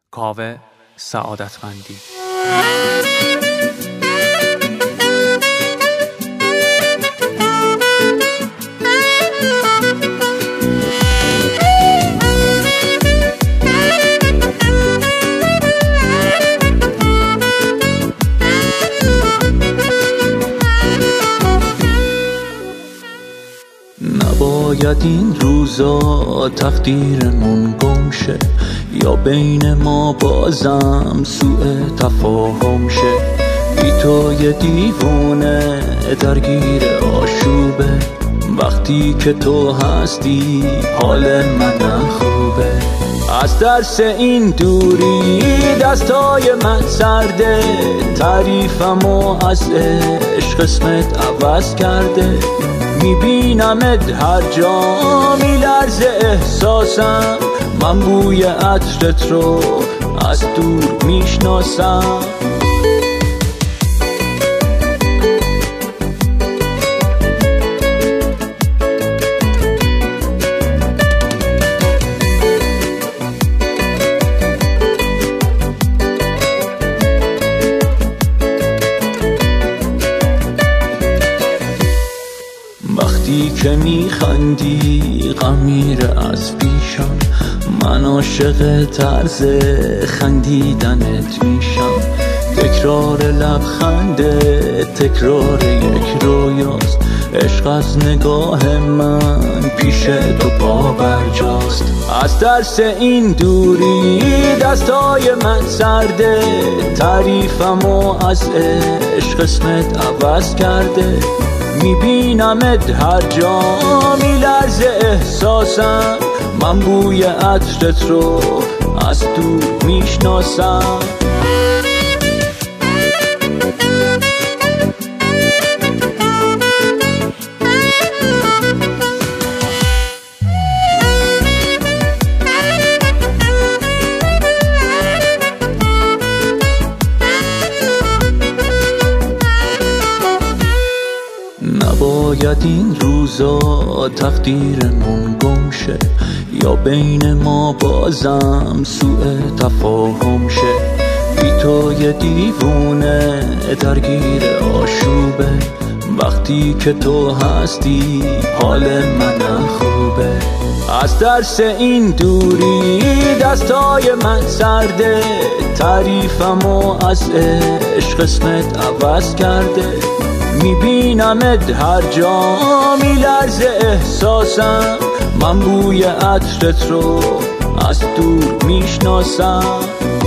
کاوه سعادتمندی. نباید این روزا تقدیرمون گم شه، یا بین ما بازم سوء تفاهم شه. بی تو یه دیوونه درگیر آشوبه، وقتی که تو هستی حال منم خوبه. از درس این دوری دستای من سرده، تعریفمو از عشق قسمت عوض کرده. میبینمت هر جا میلرزه احساسم، من بوی عطرت رو از دور میشناسم. وقتی که میخندی غم میره از پیشم، من عاشق طرز خندیدنت میشم. تکرار لبخنده تکرار یک رویاست، عشق از نگاه من پیش تو پابرجاست. از درس این دوری دستای من سرده، تعریفمو از عشق قسمت عوض کرده. میبینمت هر جا میلرزه احساسم، من بوی عطرت رو از دور میشناسم. نباید این روزا تقدیرمون گم شه، یا بین ما بازم سوء تفاهم شه. بی تو یه دیوونه درگیر آشوبه، وقتی که تو هستی حال منم خوبه. از درس این دوری دستای من سرده، تعریفمو از عشق قسمت عوض کرده. میبینمت هر جا میلرزه احساسم، من بوی عطرت رو از دور میشناسم.